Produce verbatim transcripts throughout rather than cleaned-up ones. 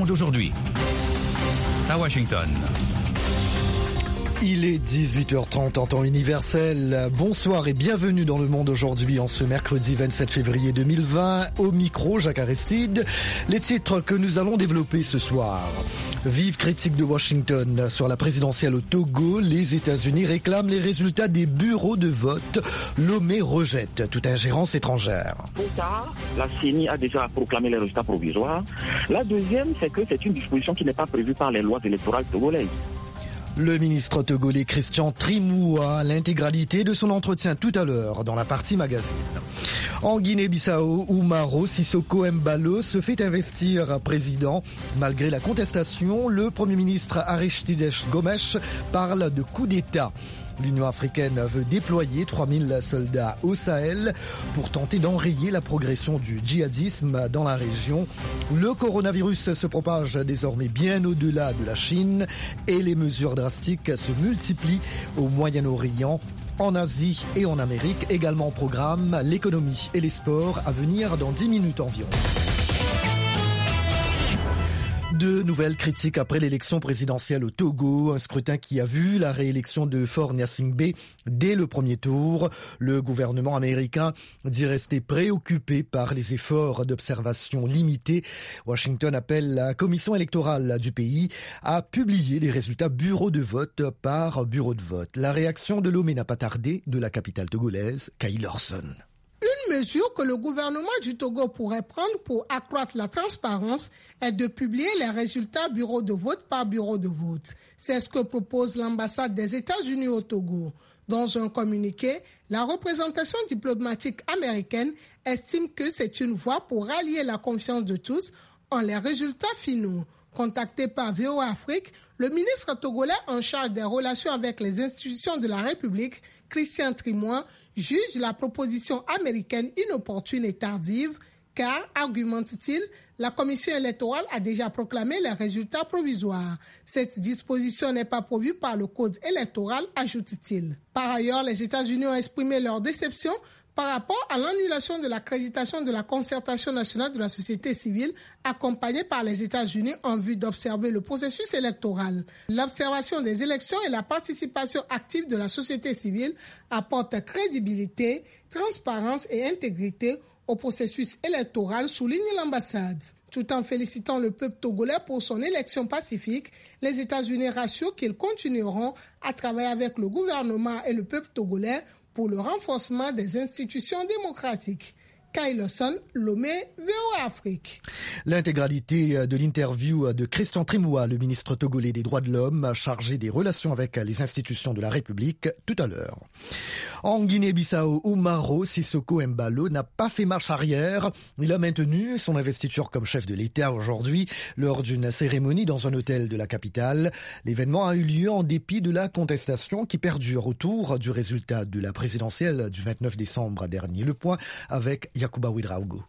Monde aujourd'hui. À Washington. Il est dix-huit heures trente en temps universel. Bonsoir et bienvenue dans Le Monde aujourd'hui en ce mercredi vingt-sept février deux mille vingt. Au micro, Jacques Aristide. Les titres que nous allons développer ce soir. Vive critique de Washington sur la présidentielle au Togo. Les États-Unis réclament les résultats des bureaux de vote. Lomé rejette toute ingérence étrangère. Pour ça, la C E N I a déjà proclamé les résultats provisoires. La deuxième, c'est que c'est une disposition qui n'est pas prévue par les lois électorales togolaises. Le ministre togolais Christian Trimoua, l'intégralité de son entretien tout à l'heure dans la partie magazine. En Guinée-Bissau, Umaro Sissoko Embalo se fait investir président. Malgré la contestation, le Premier ministre Aristides Gomes parle de coup d'État. L'Union africaine veut déployer trois mille soldats au Sahel pour tenter d'enrayer la progression du djihadisme dans la région. Le coronavirus se propage désormais bien au-delà de la Chine et les mesures drastiques se multiplient au Moyen-Orient, en Asie et en Amérique. Également au programme, l'économie et les sports à venir dans dix minutes environ. De nouvelles critiques après l'élection présidentielle au Togo, un scrutin qui a vu la réélection de Faure Gnassingbé dès le premier tour. Le gouvernement américain dit rester préoccupé par les efforts d'observation limités. Washington appelle la commission électorale du pays à publier les résultats bureau de vote par bureau de vote. La réaction de Lomé n'a pas tardé de la capitale togolaise, Kay Lorson. Une mesure que le gouvernement du Togo pourrait prendre pour accroître la transparence est de publier les résultats bureau de vote par bureau de vote. C'est ce que propose l'ambassade des États-Unis au Togo. Dans un communiqué, la représentation diplomatique américaine estime que c'est une voie pour rallier la confiance de tous en les résultats finaux. Contacté par V O A Afrique, le ministre togolais en charge des relations avec les institutions de la République, Christian Trimoua, juge la proposition américaine inopportune et tardive car, argumente-t-il, la commission électorale a déjà proclamé les résultats provisoires. Cette disposition n'est pas prévue par le code électoral, ajoute-t-il. Par ailleurs, les États-Unis ont exprimé leur déception par rapport à l'annulation de l'accréditation de la concertation nationale de la société civile accompagnée par les États-Unis en vue d'observer le processus électoral. L'observation des élections et la participation active de la société civile apportent crédibilité, transparence et intégrité au processus électoral, souligne l'ambassade. Tout en félicitant le peuple togolais pour son élection pacifique, les États-Unis rassurent qu'ils continueront à travailler avec le gouvernement et le peuple togolais pour le renforcement des institutions démocratiques. Kay Lawson, Lomé, V O A Afrique. L'intégralité de l'interview de Christian Trimoua, le ministre togolais des droits de l'homme, chargé des relations avec les institutions de la République, tout à l'heure. En Guinée-Bissau, Umaro Sissoko Embalo n'a pas fait marche arrière. Il a maintenu son investiture comme chef de l'État aujourd'hui lors d'une cérémonie dans un hôtel de la capitale. L'événement a eu lieu en dépit de la contestation qui perdure autour du résultat de la présidentielle du vingt-neuf décembre dernier. Le point avec Yacouba Ouedraogo.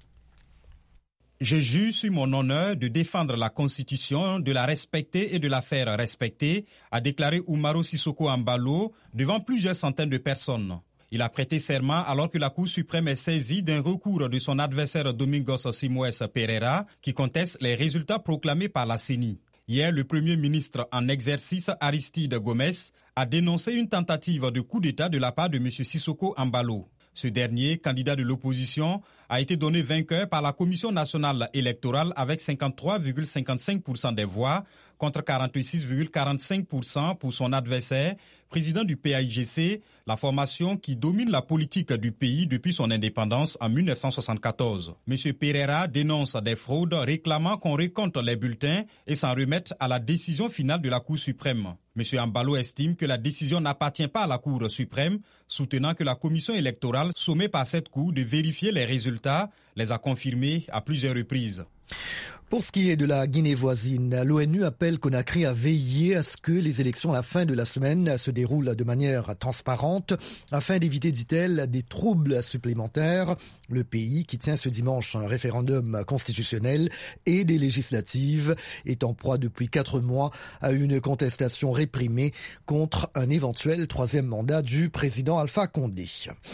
Je jure sur mon honneur de défendre la Constitution, de la respecter et de la faire respecter, a déclaré Umaro Sissoko Embalo devant plusieurs centaines de personnes. Il a prêté serment alors que la Cour suprême est saisie d'un recours de son adversaire Domingos Simoes Pereira qui conteste les résultats proclamés par la C E N I. Hier, le Premier ministre en exercice Aristide Gomes a dénoncé une tentative de coup d'État de la part de M. Sissoko Embalo. Ce dernier, candidat de l'opposition, a été donné vainqueur par la Commission nationale électorale avec cinquante-trois virgule cinquante-cinq pour cent des voix contre quarante-six virgule quarante-cinq pour cent pour son adversaire, président du P A I G C, la formation qui domine la politique du pays depuis son indépendance en mille neuf cent soixante-quatorze. M. Pereira dénonce des fraudes réclamant qu'on récompte les bulletins et s'en remette à la décision finale de la Cour suprême. M. Embalo estime que la décision n'appartient pas à la Cour suprême, soutenant que la commission électorale sommée par cette Cour de vérifier les résultats les a confirmés à plusieurs reprises. Pour ce qui est de la Guinée voisine, l'ONU appelle Conakry à veiller à ce que les élections à la fin de la semaine se déroulent de manière transparente afin d'éviter, dit-elle, des troubles supplémentaires. Le pays, qui tient ce dimanche un référendum constitutionnel et des législatives, est en proie depuis quatre mois à une contestation réprimée contre un éventuel troisième mandat du président Alpha Condé.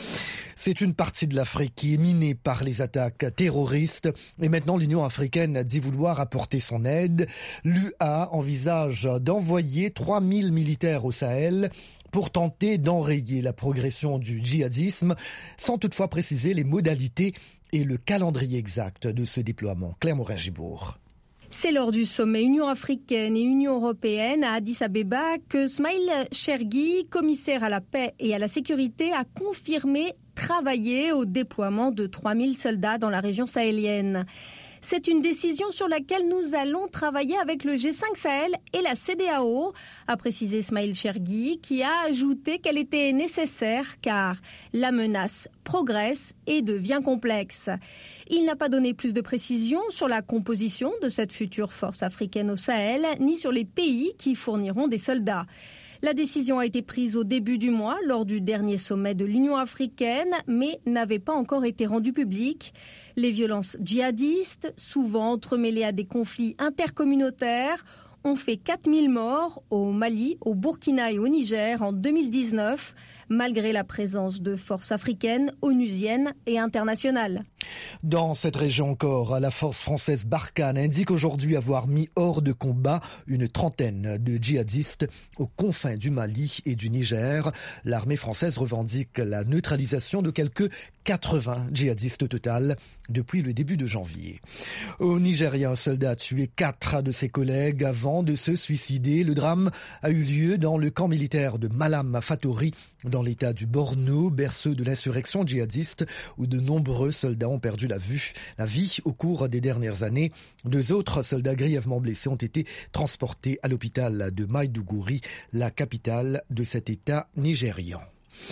C'est une partie de l'Afrique qui est minée par les attaques terroristes et maintenant l'Union africaine dit dit vouloir apporter son aide. L'U A envisage d'envoyer trois mille militaires au Sahel pour tenter d'enrayer la progression du djihadisme, sans toutefois préciser les modalités et le calendrier exact de ce déploiement. Claire Morin-Gibourg. C'est lors du sommet Union africaine et Union européenne à Addis Abeba que Smail Chergui, commissaire à la paix et à la sécurité, a confirmé travailler au déploiement de trois mille soldats dans la région sahélienne. C'est une décision sur laquelle nous allons travailler avec le G cinq Sahel et la C D A O, a précisé Smail Chergui, qui a ajouté qu'elle était nécessaire car la menace progresse et devient complexe. Il n'a pas donné plus de précisions sur la composition de cette future force africaine au Sahel, ni sur les pays qui fourniront des soldats. La décision a été prise au début du mois, lors du dernier sommet de l'Union africaine, mais n'avait pas encore été rendue publique. Les violences djihadistes, souvent entremêlées à des conflits intercommunautaires, ont fait quatre mille morts au Mali, au Burkina et au Niger en deux mille dix-neuf, malgré la présence de forces africaines, onusiennes et internationales. Dans cette région encore, la force française Barkhane indique aujourd'hui avoir mis hors de combat une trentaine de djihadistes aux confins du Mali et du Niger. L'armée française revendique la neutralisation de quelques quatre-vingts djihadistes au total depuis le début de janvier. Au Nigeria, un soldat a tué quatre de ses collègues avant de se suicider. Le drame a eu lieu dans le camp militaire de Malam Fatori, dans l'état du Borno, berceau de l'insurrection djihadiste, où de nombreux soldats ont perdu la vue, la vie au cours des dernières années. Deux autres soldats grièvement blessés ont été transportés à l'hôpital de Maïdougouri, la capitale de cet état nigérian.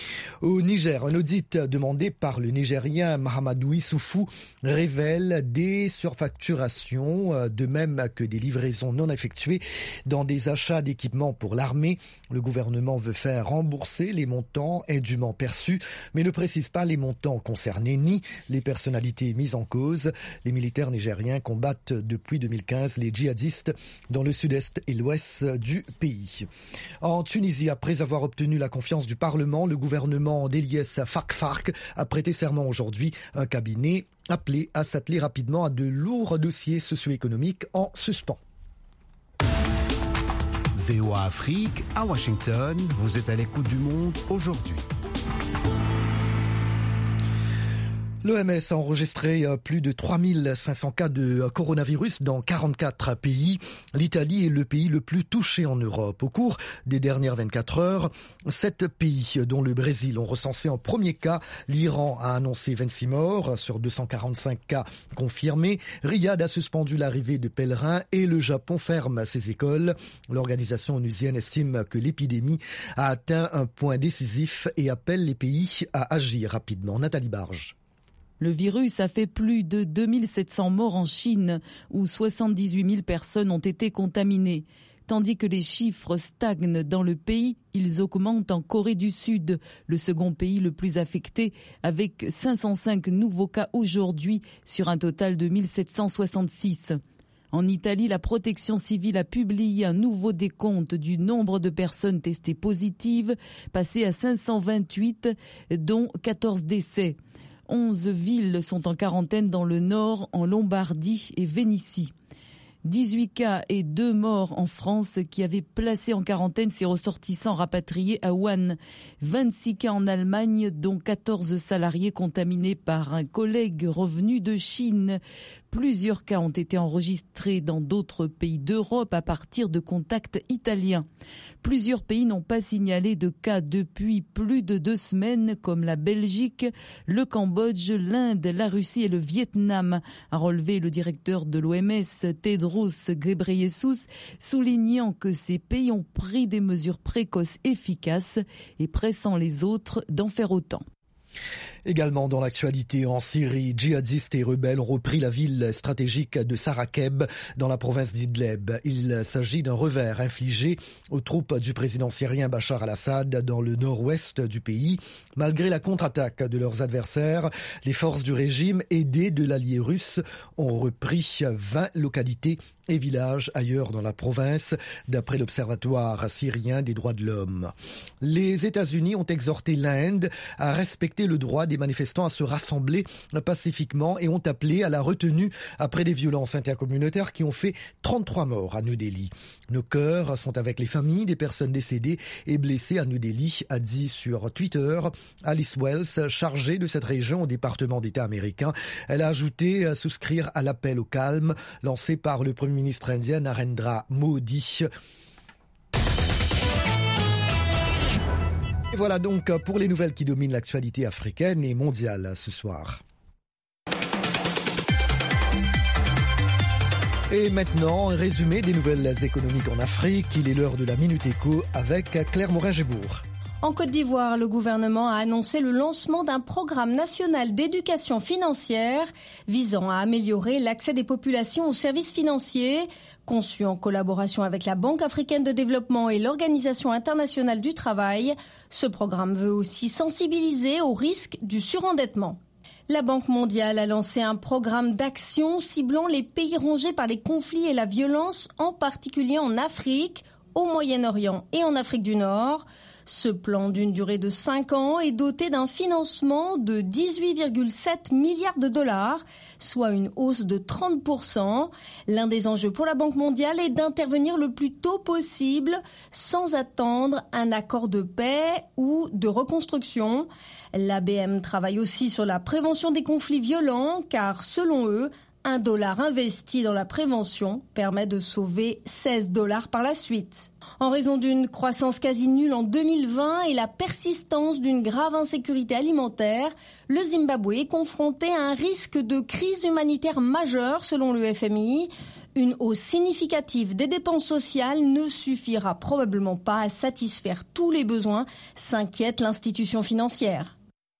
Au Niger, un audit demandé par le Nigérien Mahamadou Issoufou révèle des surfacturations, de même que des livraisons non effectuées dans des achats d'équipements pour l'armée. Le gouvernement veut faire rembourser les montants indûment perçus, mais ne précise pas les montants concernés ni les personnalités mises en cause. Les militaires nigériens combattent depuis deux mille quinze les djihadistes dans le sud-est et l'ouest du pays. En Tunisie, après avoir obtenu la confiance du Parlement, le gouvernement d'Eliès Fakhfakh a prêté serment aujourd'hui, un cabinet appelé à s'atteler rapidement à de lourds dossiers socio-économiques en suspens. V O A Afrique, à Washington, vous êtes à l'écoute du monde aujourd'hui. L'O M S a enregistré plus de trois mille cinq cents cas de coronavirus dans quarante-quatre pays. L'Italie est le pays le plus touché en Europe. Au cours des dernières vingt-quatre heures, sept pays, dont le Brésil, ont recensé un premier cas. L'Iran a annoncé vingt-six morts sur deux cent quarante-cinq cas confirmés. Riyad a suspendu l'arrivée de pèlerins et le Japon ferme ses écoles. L'organisation onusienne estime que l'épidémie a atteint un point décisif et appelle les pays à agir rapidement. Nathalie Barge. Le virus a fait plus de deux mille sept cents morts en Chine, où soixante-dix-huit mille personnes ont été contaminées. Tandis que les chiffres stagnent dans le pays, ils augmentent en Corée du Sud, le second pays le plus affecté, avec cinq cent cinq nouveaux cas aujourd'hui sur un total de mille sept cent soixante-six. En Italie, la protection civile a publié un nouveau décompte du nombre de personnes testées positives, passé à cinq cent vingt-huit, dont quatorze décès. onze villes sont en quarantaine dans le nord, en Lombardie et Vénétie. dix-huit cas et deux morts en France qui avaient placé en quarantaine ses ressortissants rapatriés à Wuhan. vingt-six cas en Allemagne, dont quatorze salariés contaminés par un collègue revenu de Chine. Plusieurs cas ont été enregistrés dans d'autres pays d'Europe à partir de contacts italiens. Plusieurs pays n'ont pas signalé de cas depuis plus de deux semaines, comme la Belgique, le Cambodge, l'Inde, la Russie et le Vietnam, a relevé le directeur de l'O M S, Tedros Ghebreyesus, soulignant que ces pays ont pris des mesures précoces efficaces et pressant les autres d'en faire autant. Également dans l'actualité, en Syrie, djihadistes et rebelles ont repris la ville stratégique de Sarakeb dans la province d'Idleb. Il s'agit d'un revers infligé aux troupes du président syrien Bachar al-Assad dans le nord-ouest du pays. Malgré la contre-attaque de leurs adversaires, les forces du régime aidées de l'allié russe ont repris vingt localités et villages ailleurs dans la province, d'après l'Observatoire syrien des droits de l'homme. Les États-Unis ont exhorté l'Inde à respecter le droit des manifestants à se rassembler pacifiquement et ont appelé à la retenue après des violences intercommunautaires qui ont fait trente-trois morts à New Delhi. Nos cœurs sont avec les familles des personnes décédées et blessées à New Delhi, a dit sur Twitter Alice Wells, chargée de cette région au département d'État américain. Elle a ajouté à souscrire à l'appel au calme lancé par le Premier ministre indien Narendra Modi. Et voilà donc pour les nouvelles qui dominent l'actualité africaine et mondiale ce soir. Et maintenant, un résumé des nouvelles économiques en Afrique. Il est l'heure de la Minute Éco avec Claire Morin-Gébourg. En Côte d'Ivoire, le gouvernement a annoncé le lancement d'un programme national d'éducation financière visant à améliorer l'accès des populations aux services financiers. Conçu en collaboration avec la Banque africaine de développement et l'Organisation internationale du travail, ce programme veut aussi sensibiliser au risque du surendettement. La Banque mondiale a lancé un programme d'action ciblant les pays rongés par les conflits et la violence, en particulier en Afrique, au Moyen-Orient et en Afrique du Nord. Ce plan d'une durée de cinq ans est doté d'un financement de dix-huit virgule sept milliards de dollars, soit une hausse de trente pour cent. L'un des enjeux pour la Banque mondiale est d'intervenir le plus tôt possible sans attendre un accord de paix ou de reconstruction. L'A B M travaille aussi sur la prévention des conflits violents car, selon eux, un dollar investi dans la prévention permet de sauver seize dollars par la suite. En raison d'une croissance quasi nulle en deux mille vingt et la persistance d'une grave insécurité alimentaire, le Zimbabwe est confronté à un risque de crise humanitaire majeure selon le F M I. Une hausse significative des dépenses sociales ne suffira probablement pas à satisfaire tous les besoins, s'inquiète l'institution financière.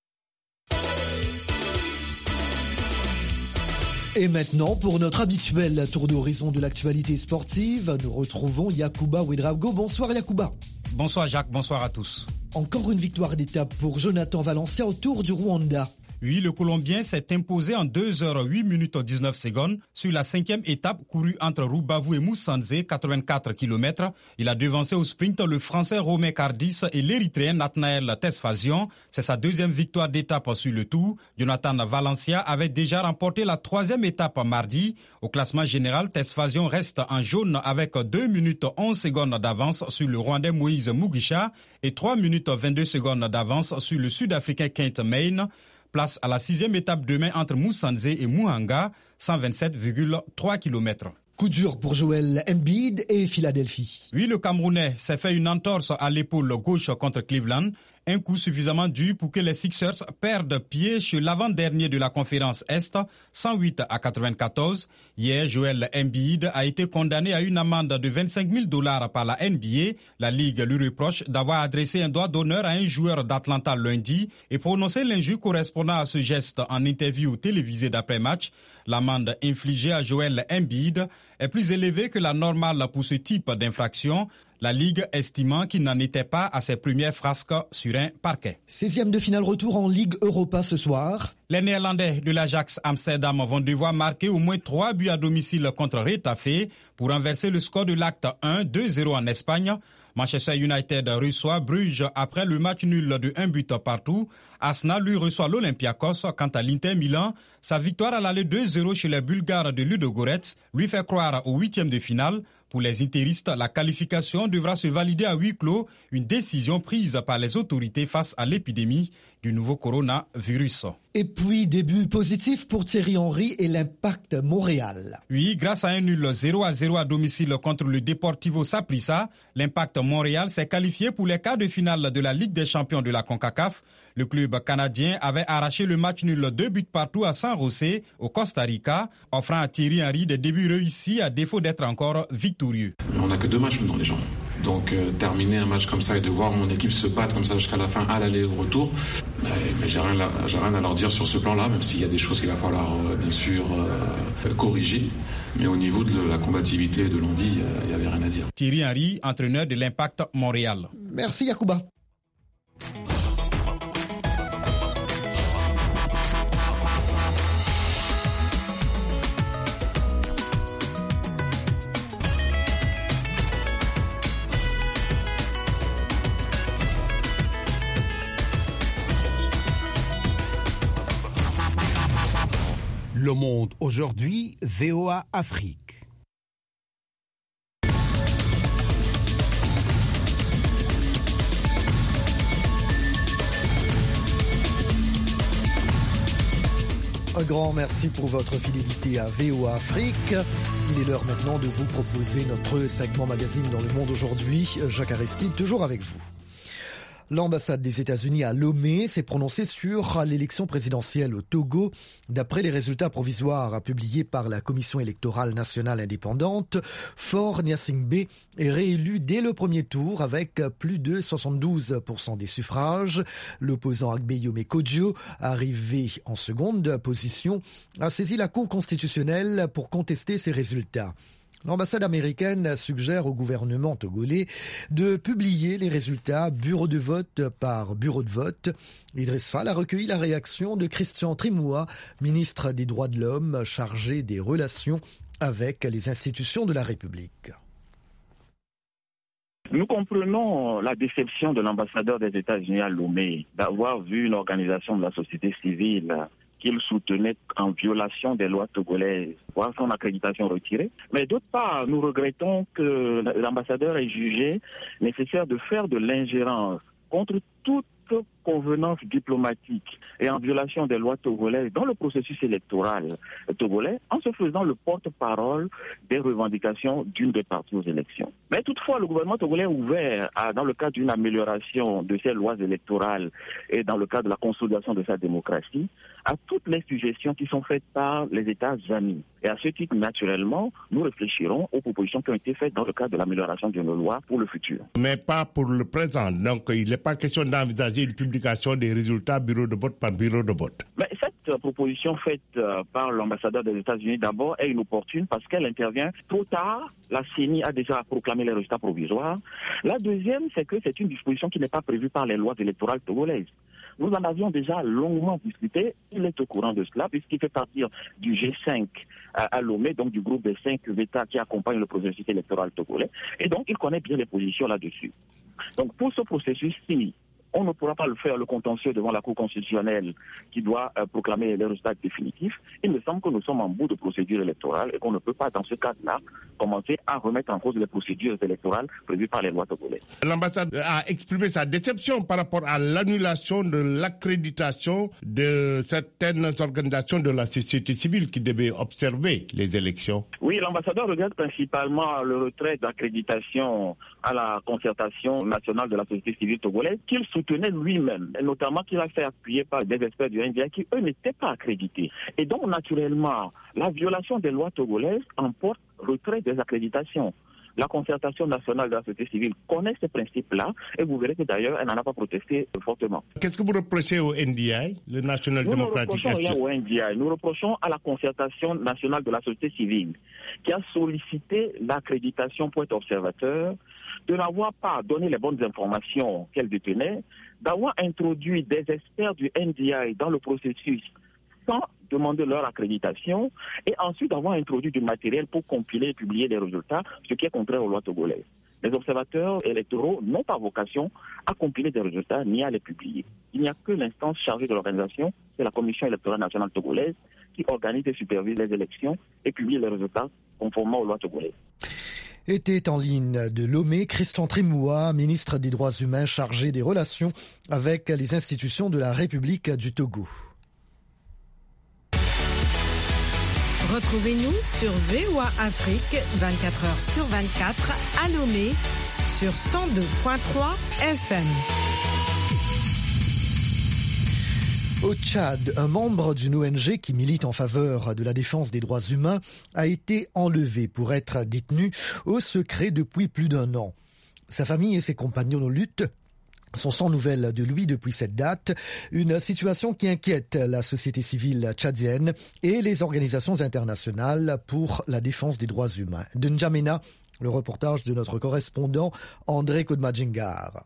Et maintenant, pour notre habituel tour d'horizon de l'actualité sportive, nous retrouvons Yacouba Ouedraogo. Bonsoir Yacouba. Bonsoir Jacques, bonsoir à tous. Encore une victoire d'étape pour Jonathan Valencia au Tour du Rwanda. Oui, le Colombien s'est imposé en deux heures huit minutes dix-neuf secondes sur la cinquième étape courue entre Rubavu et Musanze, quatre-vingt-quatre kilomètres. Il a devancé au sprint le Français Romain Cardis et l'Érythréen Nathanaël Tesfazion. C'est sa deuxième victoire d'étape sur le Tour. Jonathan Valencia avait déjà remporté la troisième étape mardi. Au classement général, Tesfazion reste en jaune avec deux minutes onze secondes d'avance sur le Rwandais Moïse Mugisha et trois minutes vingt-deux secondes d'avance sur le Sud-Africain Kent Main. Place à la sixième étape demain entre Musanze et Muhanga, cent vingt-sept virgule trois kilomètres. Coup dur pour Joel Embiid et Philadelphie. Oui, le Camerounais s'est fait une entorse à l'épaule gauche contre Cleveland. Un coup suffisamment dur pour que les Sixers perdent pied chez l'avant-dernier de la conférence Est, cent huit à quatre-vingt-quatorze. Hier, Joel Embiid a été condamné à une amende de vingt-cinq mille dollars par la N B A. La Ligue lui reproche d'avoir adressé un doigt d'honneur à un joueur d'Atlanta lundi et prononcé l'injure correspondant à ce geste en interview télévisée d'après-match. L'amende infligée à Joel Embiid est plus élevée que la normale pour ce type d'infraction. La Ligue estimant qu'il n'en était pas à ses premières frasques sur un parquet. seizième de finale retour en Ligue Europa ce soir. Les Néerlandais de l'Ajax Amsterdam vont devoir marquer au moins trois buts à domicile contre Retafe pour renverser le score de l'acte un, deux zéro en Espagne. Manchester United reçoit Bruges après le match nul de un but partout. Arsenal lui reçoit l'Olympiakos. Quant à l'Inter Milan, sa victoire à l'aller deux zéro chez les Bulgares de Ludogorets lui fait croire au huitième de finale. Pour les interistes, la qualification devra se valider à huis clos, une décision prise par les autorités face à l'épidémie du nouveau coronavirus. Et puis, début positif pour Thierry Henry et l'Impact Montréal. Oui, grâce à un nul zéro à zéro à domicile contre le Deportivo Saprissa, l'Impact Montréal s'est qualifié pour les quarts de finale de la Ligue des champions de la CONCACAF. Le club canadien avait arraché le match nul deux buts partout à San José, au Costa Rica, offrant à Thierry Henry des débuts réussis à défaut d'être encore victorieux. On n'a que deux matchs dans les jambes. Donc euh, terminer un match comme ça et de voir mon équipe se battre comme ça jusqu'à la fin, à l'aller et au retour, mais, mais j'ai rien, j'ai rien à leur dire sur ce plan-là, même s'il y a des choses qu'il va falloir euh, bien sûr euh, corriger. Mais au niveau de la combativité et de l'envie, il n'y avait rien à dire. Thierry Henry, entraîneur de l'Impact Montréal. Merci Yacouba. Le Monde aujourd'hui, V O A Afrique. Un grand merci pour votre fidélité à V O A Afrique. Il est l'heure maintenant de vous proposer notre segment magazine dans le monde aujourd'hui. Jacques Aristide, toujours avec vous. L'ambassade des États-Unis à Lomé s'est prononcée sur l'élection présidentielle au Togo. D'après les résultats provisoires publiés par la Commission électorale nationale indépendante, Faure Gnassingbé est réélu dès le premier tour avec plus de soixante-douze pour cent des suffrages. L'opposant Agbeyome Kodjo, arrivé en seconde position, a saisi la Cour constitutionnelle pour contester ces résultats. L'ambassade américaine suggère au gouvernement togolais de publier les résultats bureau de vote par bureau de vote. Idriss Fall a recueilli la réaction de Christian Trimouha, ministre des Droits de l'Homme chargé des relations avec les institutions de la République. Nous comprenons la déception de l'ambassadeur des États-Unis à Lomé d'avoir vu une organisation de la société civile qu'il soutenait en violation des lois togolaises, voir son accréditation retirée. Mais d'autre part, nous regrettons que l'ambassadeur ait jugé nécessaire de faire de l'ingérence contre toute convenance diplomatique et en violation des lois togolaises dans le processus électoral togolais, en se faisant le porte-parole des revendications d'une des parties aux élections. Mais toutefois, le gouvernement togolais est ouvert, à, dans le cadre d'une amélioration de ses lois électorales et dans le cadre de la consolidation de sa démocratie, à toutes les suggestions qui sont faites par les États-Unis. Et à ce titre, naturellement, nous réfléchirons aux propositions qui ont été faites dans le cadre de l'amélioration de nos lois pour le futur. Mais pas pour le présent. Donc, il n'est pas question d'envisager une publication des résultats bureau de vote par bureau de vote. Mais cette proposition faite par l'ambassadeur des États-Unis d'abord est inopportune parce qu'elle intervient trop tard. La C E N I a déjà proclamé les résultats provisoires. La deuxième, c'est que c'est une disposition qui n'est pas prévue par les lois électorales togolaises. Nous en avions déjà longuement discuté. Il est au courant de cela puisqu'il fait partir du G cinq à Lomé, donc du groupe des cinq États qui accompagnent le processus électoral togolais. Et donc, il connaît bien les positions là-dessus. Donc, pour ce processus-ci, on ne pourra pas le faire, le contentieux devant la Cour constitutionnelle qui doit euh, proclamer les résultats définitifs. Il me semble que nous sommes en bout de procédure électorale et qu'on ne peut pas, dans ce cadre-là, commencer à remettre en cause les procédures électorales prévues par les lois togolaises. L'ambassade a exprimé sa déception par rapport à l'annulation de l'accréditation de certaines organisations de la société civile qui devaient observer les élections. Oui, l'ambassadeur regarde principalement le retrait d'accréditation à la concertation nationale de la société civile togolaise qu'il soutenait lui-même, et notamment qu'il a fait appuyer par des experts du N D I qui, eux, n'étaient pas accrédités. Et donc, naturellement, la violation des lois togolaises emporte retrait des accréditations. La concertation nationale de la société civile connaît ces principes-là et vous verrez que d'ailleurs, elle n'en a pas protesté fortement. Qu'est-ce que vous reprochez au N D I, le National Nous Democratic Institute? Nous ne reprochons rien au N D I. Nous reprochons à la concertation nationale de la société civile qui a sollicité l'accréditation pour être observateur, de n'avoir pas donné les bonnes informations qu'elle détenait, d'avoir introduit des experts du N D I dans le processus sans demander leur accréditation et ensuite d'avoir introduit du matériel pour compiler et publier des résultats, ce qui est contraire aux lois togolaises. Les observateurs électoraux n'ont pas vocation à compiler des résultats ni à les publier. Il n'y a que l'instance chargée de l'organisation, c'est la Commission électorale nationale togolaise, qui organise et supervise les élections et publie les résultats conformément aux lois togolaises. Était en ligne de Lomé Christian Trimouha, ministre des Droits humains chargé des relations avec les institutions de la République du Togo. Retrouvez-nous sur V O A Afrique, vingt-quatre heures sur vingt-quatre, à Lomé, sur cent deux virgule trois F M. Au Tchad, un membre d'une O N G qui milite en faveur de la défense des droits humains a été enlevé pour être détenu au secret depuis plus d'un an. Sa famille et ses compagnons de lutte sont sans nouvelles de lui depuis cette date, une situation qui inquiète la société civile tchadienne et les organisations internationales pour la défense des droits humains. De N'Djamena, le reportage de notre correspondant André Kodmadjingar.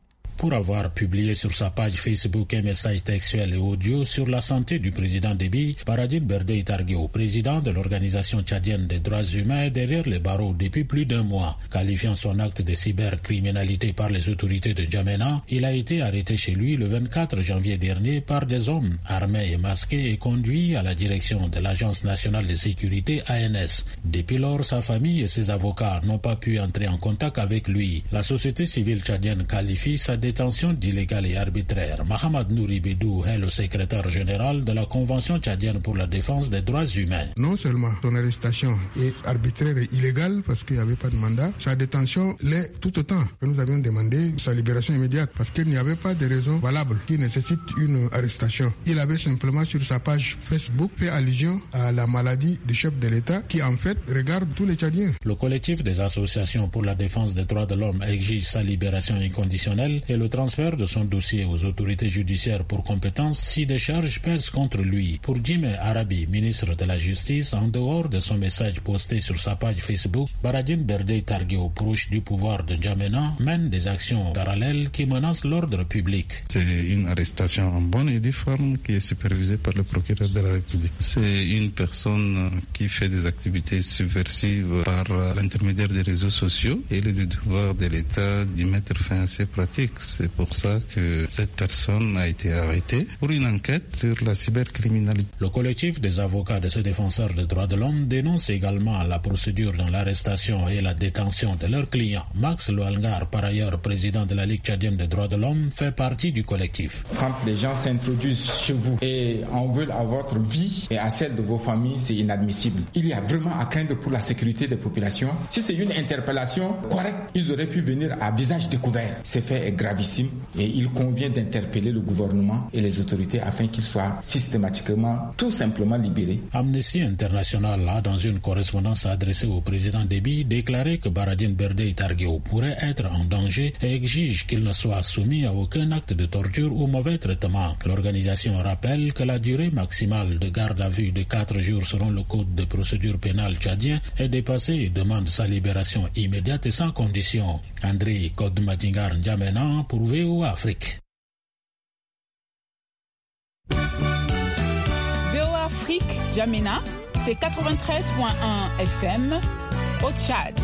pour avoir publié sur sa page Facebook un message textuel et audio sur la santé du président Déby. Baradine Berdey Targuéo, président de l'Organisation tchadienne des droits humains, est derrière les barreaux depuis plus d'un mois. Qualifiant son acte de cybercriminalité par les autorités de N'Djamena, il a été arrêté chez lui le vingt-quatre janvier dernier par des hommes armés et masqués et conduit à la direction de l'Agence nationale de sécurité A N S. Depuis lors, sa famille et ses avocats n'ont pas pu entrer en contact avec lui. La société civile tchadienne qualifie sa détention d'illégale et arbitraire. Mohamed Nouri Bidou est le secrétaire général de la Convention tchadienne pour la défense des droits humains. Non seulement son arrestation est arbitraire et illégale parce qu'il n'y avait pas de mandat, sa détention l'est tout autant. Nous avions demandé sa libération immédiate parce qu'il n'y avait pas de raison valable qui nécessite une arrestation. Il avait simplement sur sa page Facebook fait allusion à la maladie du chef de l'État qui en fait regarde tous les Tchadiens. Le collectif des associations pour la défense des droits de l'homme exige sa libération inconditionnelle et le transfert de son dossier aux autorités judiciaires pour compétence si des charges pèsent contre lui. Pour Jimé Arabi, ministre de la Justice, en dehors de son message posté sur sa page Facebook, Baradine Berdey Targuéo, proche du pouvoir de N'Djamena, mène des actions parallèles qui menacent l'ordre public. C'est une arrestation en bonne et due forme qui est supervisée par le procureur de la République. C'est une personne qui fait des activités subversives par l'intermédiaire des réseaux sociaux et le devoir de l'État d'y mettre fin à ces pratiques. C'est pour ça que cette personne a été arrêtée pour une enquête sur la cybercriminalité. Le collectif des avocats de ce défenseur des droits de l'homme dénonce également la procédure dans l'arrestation et la détention de leurs clients. Max Loalgar, par ailleurs président de la Ligue tchadienne des droits de l'homme, fait partie du collectif. Quand les gens s'introduisent chez vous et en veulent à votre vie et à celle de vos familles, c'est inadmissible. Il y a vraiment à craindre pour la sécurité des populations. Si c'est une interpellation correcte, ils auraient pu venir à visage découvert. Ce fait est gravissime et il convient d'interpeller le gouvernement et les autorités afin qu'ils soient systématiquement, tout simplement libérés. Amnesty International a, dans une correspondance adressée au président Déby, déclaré que Baradine Berdey Targuéo pourrait être en danger et exige qu'il ne soit soumis à aucun acte de torture ou mauvais traitement. L'organisation rappelle que la durée maximale de garde à vue de quatre jours selon le code de procédure pénale tchadien est dépassée et demande sa libération immédiate et sans condition. André Kodmadingar N'Djamena pour V O A Afrique. V O A Afrique, N'Djamena, c'est quatre-vingt-treize virgule un F M au Tchad.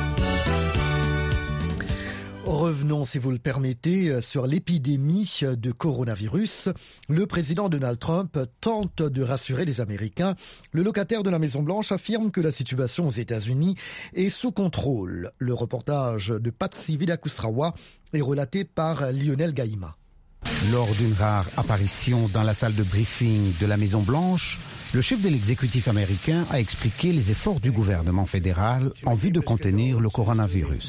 Revenons, si vous le permettez, sur l'épidémie de coronavirus. Le président Donald Trump tente de rassurer les Américains. Le locataire de la Maison-Blanche affirme que la situation aux États-Unis est sous contrôle. Le reportage de Patsy Vidakusrawa est relaté par Lionel Gaïma. Lors d'une rare apparition dans la salle de briefing de la Maison-Blanche, le chef de l'exécutif américain a expliqué les efforts du gouvernement fédéral en vue de contenir le coronavirus.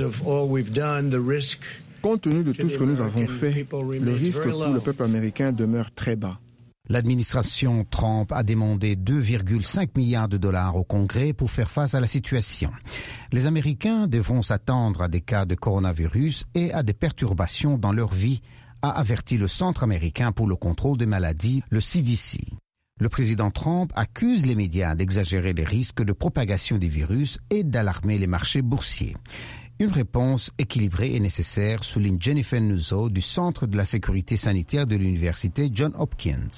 Compte tenu de tout ce que nous avons fait, le risque pour le peuple américain demeure très bas. L'administration Trump a demandé deux virgule cinq milliards de dollars au Congrès pour faire face à la situation. Les Américains devront s'attendre à des cas de coronavirus et à des perturbations dans leur vie, a averti le Centre américain pour le contrôle des maladies, le C D C. Le président Trump accuse les médias d'exagérer les risques de propagation des virus et d'alarmer les marchés boursiers. Une réponse équilibrée est nécessaire, souligne Jennifer Nuzzo du Centre de la sécurité sanitaire de l'université Johns Hopkins.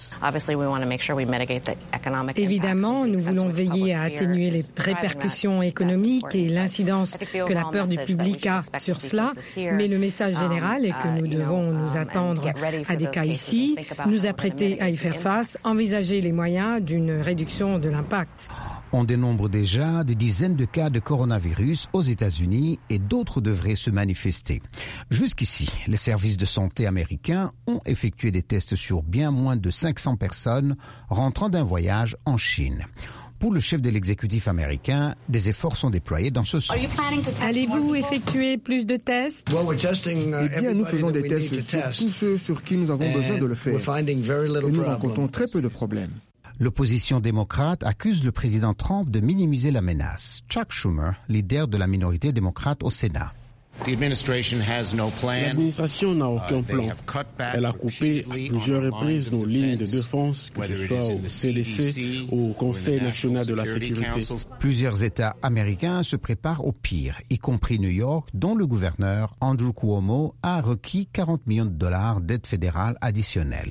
Évidemment, nous voulons veiller à atténuer les répercussions économiques et l'incidence que la peur du public a sur cela, mais le message général est que nous devons nous attendre à des cas ici, nous apprêter à y faire face, envisager les moyens d'une réduction de l'impact. On dénombre déjà des dizaines de cas de coronavirus aux États-Unis et d'autres devraient se manifester. Jusqu'ici, les services de santé américains ont effectué des tests sur bien moins de cinq cents personnes rentrant d'un voyage en Chine. Pour le chef de l'exécutif américain, des efforts sont déployés dans ce sens. Allez-vous effectuer plus de tests? Eh bien, nous faisons des tests sur tous ceux sur qui nous avons besoin de le faire. Et nous rencontrons très peu de problèmes. L'opposition démocrate accuse le président Trump de minimiser la menace. Chuck Schumer, leader de la minorité démocrate au Sénat. L'administration n'a aucun plan. Elle a coupé à plusieurs reprises nos lignes de défense, que ce soit au C D C ou au Conseil national de la sécurité. Plusieurs États américains se préparent au pire, y compris New York, dont le gouverneur Andrew Cuomo a requis quarante millions de dollars d'aide fédérale additionnelle.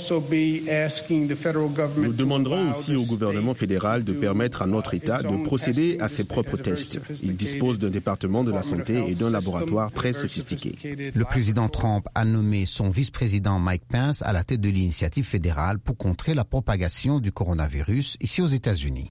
Nous demanderons aussi au gouvernement fédéral de permettre à notre État de procéder à ses propres tests. Il dispose d'un département de la santé et d'un laboratoire très sophistiqué. Le président Trump a nommé son vice-président Mike Pence à la tête de l'initiative fédérale pour contrer la propagation du coronavirus ici aux États-Unis.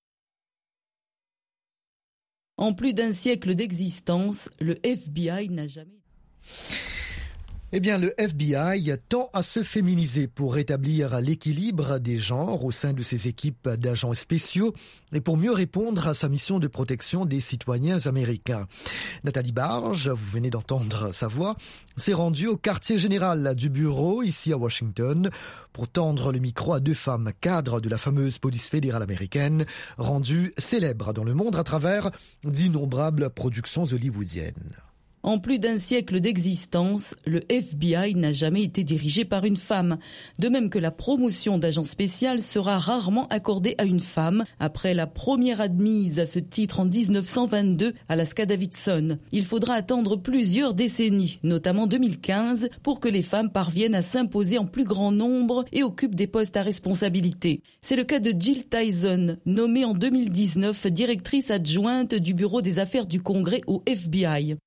En plus d'un siècle d'existence, le F B I n'a jamais... Eh bien, le F B I tend à se féminiser pour rétablir l'équilibre des genres au sein de ses équipes d'agents spéciaux et pour mieux répondre à sa mission de protection des citoyens américains. Nathalie Barge, vous venez d'entendre sa voix, s'est rendue au quartier général du bureau ici à Washington pour tendre le micro à deux femmes cadres de la fameuse police fédérale américaine, rendues célèbres dans le monde à travers d'innombrables productions hollywoodiennes. En plus d'un siècle d'existence, le F B I n'a jamais été dirigé par une femme. De même que la promotion d'agent spécial sera rarement accordée à une femme après la première admise à ce titre en dix-neuf cent vingt-deux, Alaska Davidson. Il faudra attendre plusieurs décennies, notamment deux mille quinze, pour que les femmes parviennent à s'imposer en plus grand nombre et occupent des postes à responsabilité. C'est le cas de Jill Tyson, nommée en deux mille dix-neuf directrice adjointe du bureau des affaires du Congrès au F B I.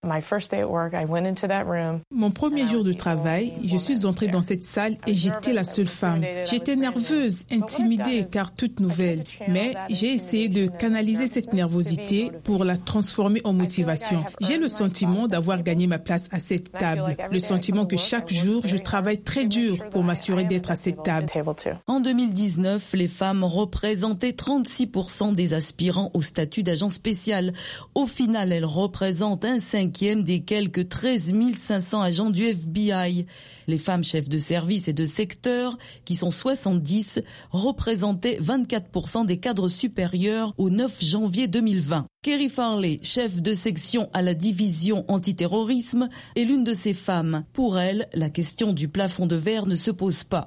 Mon premier jour de travail, je suis entrée dans cette salle et j'étais la seule femme. J'étais nerveuse, intimidée car toute nouvelle. Mais j'ai essayé de canaliser cette nervosité pour la transformer en motivation. J'ai le sentiment d'avoir gagné ma place à cette table. Le sentiment que chaque jour, je travaille très dur pour m'assurer d'être à cette table. En deux mille dix-neuf, les femmes représentaient trente-six pour cent des aspirants au statut d'agent spécial. Au final, elles représentent un cinquième des quelques treize mille cinq cents agents du F B I. Les femmes chefs de service et de secteur, qui sont soixante-dix, représentaient vingt-quatre pour cent des cadres supérieurs au neuf janvier deux mille vingt. Kerry Farley, chef de section à la division antiterrorisme, est l'une de ces femmes. Pour elle, la question du plafond de verre ne se pose pas.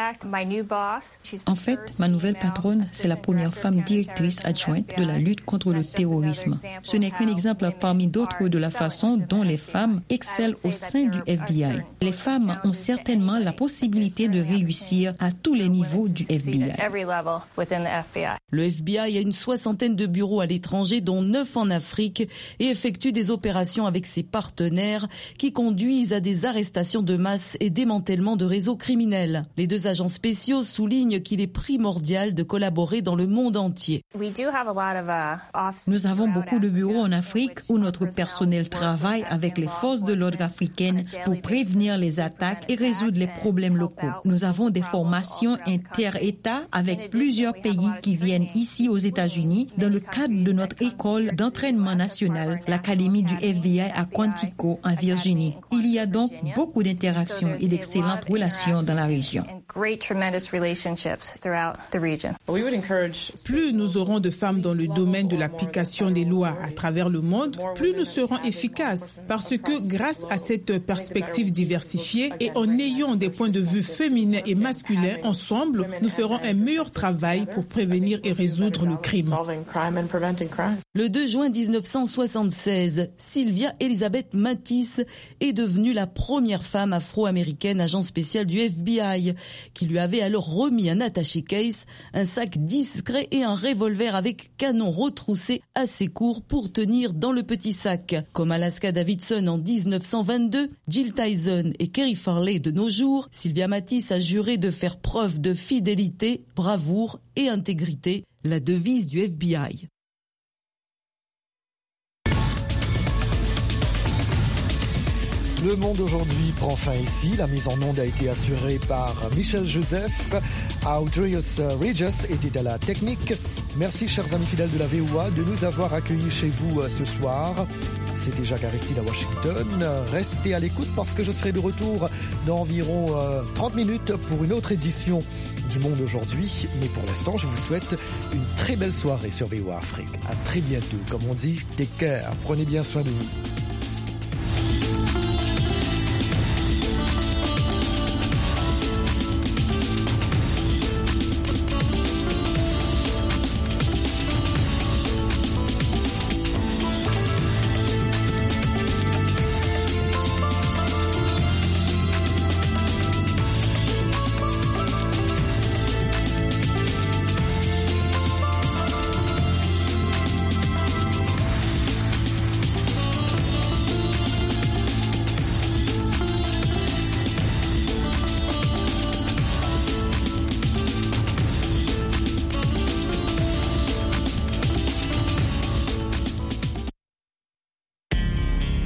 En fait, ma nouvelle patronne, c'est la première femme directrice adjointe de la lutte contre le terrorisme. Ce n'est qu'un exemple parmi d'autres de la façon dont les femmes excellent au sein du F B I. Les femmes ont certainement la possibilité de réussir à tous les niveaux du F B I. Le F B I a une soixantaine de bureaux à l'étranger, dont neuf en Afrique, et effectue des opérations avec ses partenaires qui conduisent à des arrestations de masse et démantèlement de réseaux criminels. Les deux agents spéciaux soulignent qu'il est primordial de collaborer dans le monde entier. Nous avons beaucoup de bureaux en Afrique où notre personnel travaille avec les forces de l'ordre africaines pour prévenir les attaques et résoudre les problèmes locaux. Nous avons des formations inter-États avec plusieurs pays qui viennent ici aux États-Unis dans le cadre de notre école d'entraînement national, l'Académie du F B I à Quantico, en Virginie. Il y a donc beaucoup d'interactions et d'excellentes relations dans la région. Plus nous aurons de femmes dans le domaine de l'application des lois à travers le monde, plus nous serons efficaces. Parce que grâce à cette perspective diversifiée et en ayant des points de vue féminins et masculins ensemble, nous ferons un meilleur travail pour prévenir et résoudre le crime. Le deux juin dix-neuf cent soixante-seize, Sylvia Elizabeth Matisse est devenue la première femme afro-américaine agent spécial du F B I, qui lui avait alors remis un attaché-case, un sac discret et un revolver avec canon retroussé assez court pour tenir dans le petit sac. Comme Alaska Davidson en dix-neuf cent vingt-deux, Jill Tyson et Kerry Farley de nos jours, Sylvia Matisse a juré de faire preuve de fidélité, bravoure et intégrité, la devise du F B I. Le Monde aujourd'hui prend fin ici. La mise en onde a été assurée par Michel Joseph. Audrius Regis était à la technique. Merci, chers amis fidèles de la V O A, de nous avoir accueillis chez vous ce soir. C'était Jacques Aristide à Washington. Restez à l'écoute parce que je serai de retour dans environ trente minutes pour une autre édition du Monde aujourd'hui. Mais pour l'instant, je vous souhaite une très belle soirée sur V O A Afrique. À très bientôt. Comme on dit, take care. Prenez bien soin de vous.